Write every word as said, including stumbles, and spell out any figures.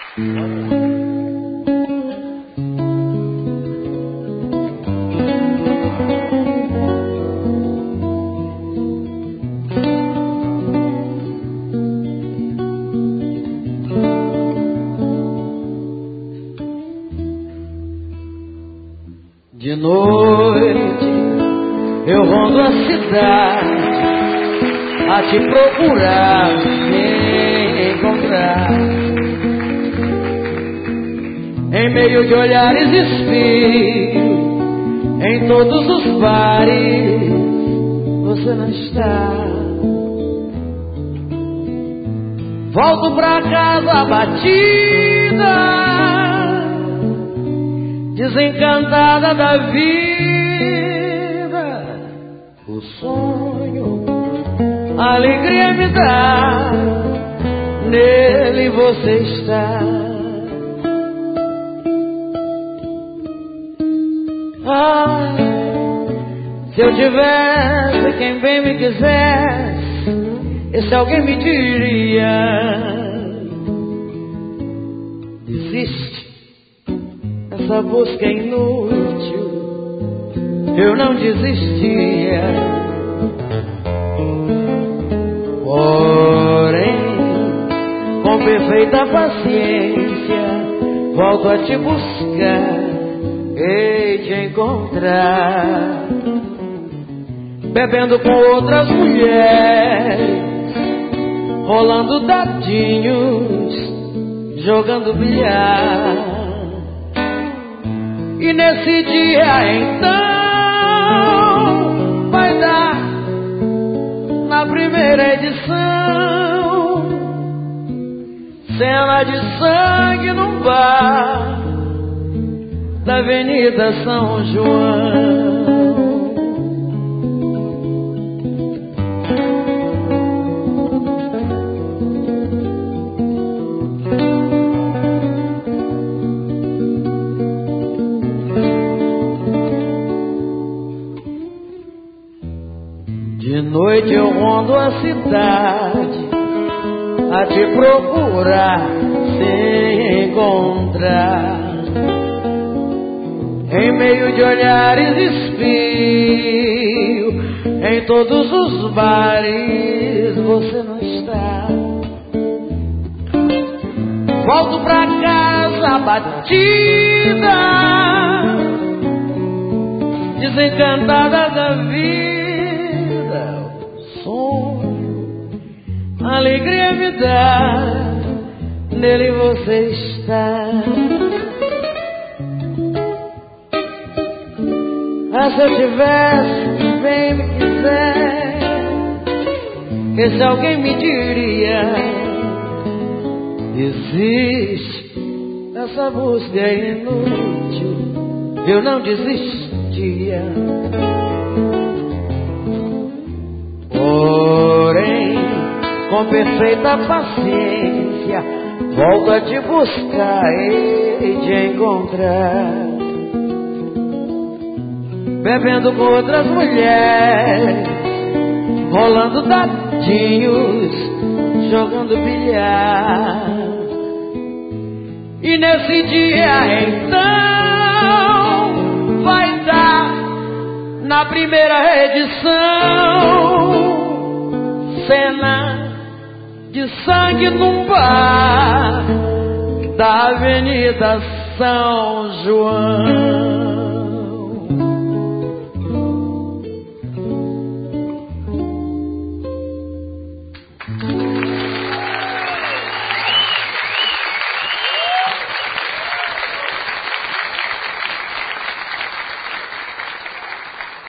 De noite eu rondo a cidade a te procurar, me encontrar. Em meio de olhares espios, em todos os bares, você não está. Volto pra casa abatida, desencantada da vida. O sonho, a alegria me dá, nele você está. Ah, se eu tivesse quem bem me quisesse, esse alguém me diria: desiste, essa busca é inútil. Eu não desistia. Porém, com perfeita paciência, volto a te buscar, hei de encontrar, bebendo com outras mulheres, rolando dadinhos, jogando bilhar. E nesse dia então vai dar, na primeira edição, cena de sangue num bar da Avenida São João. De noite eu rondo a cidade a te procurar, sem encontrar. Em meio de olhares espio, em todos os bares você não está. Volto pra casa abatida, desencantada da vida. A alegria me dá, nele você está. Ah, se eu tivesse bem me quiser, esse alguém me diria: desiste, essa busca é inútil. Eu não desistia. Porém, com perfeita paciência, volto a te buscar e te encontrar, bebendo com outras mulheres, rolando dadinhos, jogando bilhar. E nesse dia então vai dar, na primeira edição, cena de sangue num bar da Avenida São João.